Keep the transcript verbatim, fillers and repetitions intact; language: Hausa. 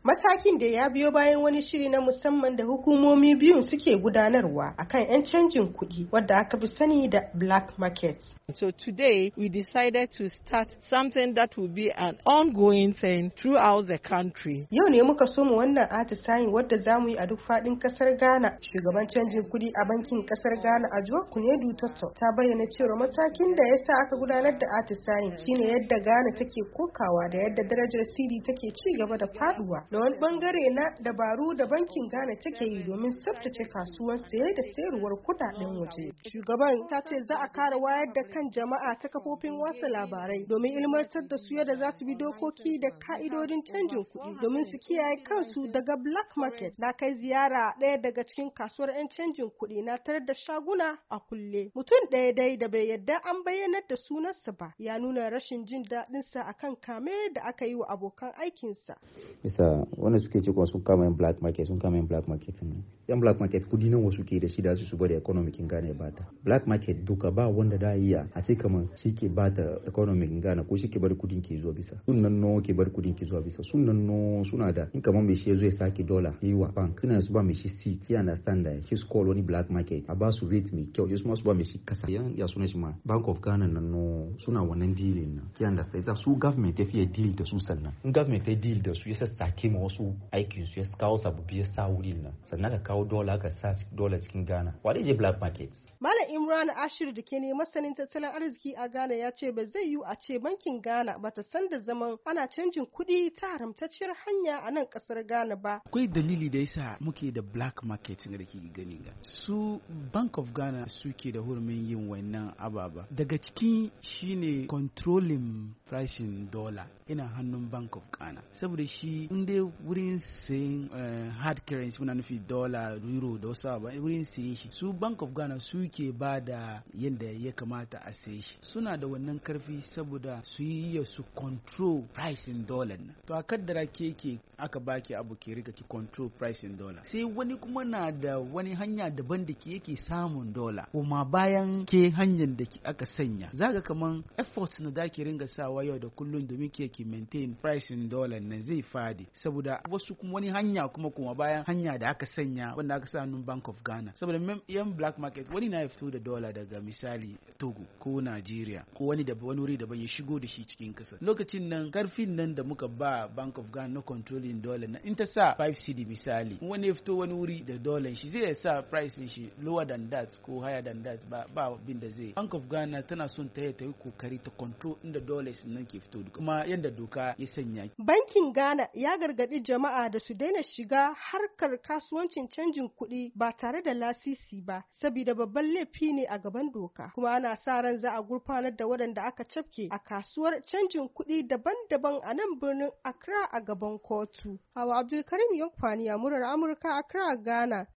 Matakin da ya biyo bayan wani shiri na musamman da hukumomi biyun suke gudanarwa akan 'yan canjin kuɗi wadda aka fi sani da black market. So today we decided to start something that will be an ongoing thing throughout the country. Yau ne muka soma wannan atisayin wadda za mu yi a duk faɗin ƙasar Ghana. Shugaban canjin kuɗi a bankin ƙasar Ghana Ajo Kunedu Toto ta bayyana cewa matakin da ya sa aka gudanar da atisayin shine yadda Ghana take kokawa da yadda darajar cedi take ci gaba da faduwa da wani bangare na dabaru da bankin Ghana take yi domin tsaftace kasuwar saye da sayarwar kudaden waje. Shugaban ta ce za a kara wayar da kan jama'a ta kafofin watsa labarai domin ilmantar da su yadda za su bi dokoki da ka'idodin canjin kuɗi domin su kiyaye kansu daga black market. Na kai ziyara ɗaya daga cikin kasuwar 'yan canjin kuɗi na tarar da shaguna a kulle. Mutum ɗaya dai da bai yadda an bayyanar da sunansa ba ya nuna rashin jin daɗinsa akan kame da aka yi wa abokan aikinsa. Bisa wanda suke ce kuma sun kama yan black market sun kama yan black market ne. Yan black market kudi nan wasu ke da shi da su bada economic in Ghana ya bata. Black market duka ba wanda da iya a ce kaman shi ke bata economic in Ghana ko shi ke bari kudin ke zuwa bisa. Sunan no ke bari kudin ke zuwa bisa. Sunan no suna da in kaman mai shi zai sake dollar yi wa bank kana su ba mai shi seat ya understand da shi call wani black market a ba su rate mai kyau su ma su ba mai shi kasa. Yan ya suna shi ma Bank of Ghana nan no suna wannan dealing na. Ya understand ita su government ya fiye deal da su sannan. In government ya deal da su ya sake ma wasu aikin su ya kawo sababbi ya sa wurin nan sannan ka kawo dola ka sa dola cikin Ghana wani je black market. Malam Imran Ashir da ke ne masanin tattalin arziki a Ghana ya ce ba zai yiwu a ce bankin Ghana ba ta san da zaman ana canjin kuɗi ta haramtacciyar hanya a nan kasar Ghana ba. Akwai dalili da yasa muke da black market da ke gani ga su Bank of Ghana suke da hurumin yin wannan ababa daga ciki shine controlling pricing dollar ina hannun Bank of Ghana saboda shi inda wurin sayin hard currency muna nufi dollar euro da wasu abu wurin sayin shi su Bank of Ghana suke ba da yadda ya kamata a sayi shi suna da wannan karfi saboda su yi su control pricing dollar na to a kaddara keke aka baki abu ke riga ki control pricing dollar sai wani kuma na da wani hanya daban da ke yake samun dollar kuma bayan ke hanyar da aka sanya zaga kaman efforts na da ke ringa sawa yau da kullun domin ke ki maintain pricing dollar nan zai fadi saboda wasu kuma wani hanya kuma kuma bayan hanya da aka sanya wanda aka sa nun Bank of Ghana saboda yan black market wani na fito da dollar daga misali Togo ko Nigeria ko wani da wani wuri daban ya shigo da shi cikin kasa lokacin nan karfin nan da muka ba Bank of Ghana na controlling dollar na in ta sa five cedi misali wani ya fito wani wuri da dollar shi zai sa pricing shi lower than that ko higher than that ba ba bin da zai Bank of Ghana tana son ta yi ta yi kokari ta control inda dollars nan ke fito kuma yanda doka ya sanya. Bankin Ghana ya gargadi jama'a da su daina shiga harkar kasuwancin canjin kuɗi ba tare da lasisi ba saboda babban laifi ne a gaban doka kuma ana sa ran za a gurfanar da waɗanda aka cafke a kasuwar canjin kuɗi daban-daban a nan birnin Accra a gaban kotu. Hawa Abdulkarim Yankwani a murar Amurka Accra Ghana.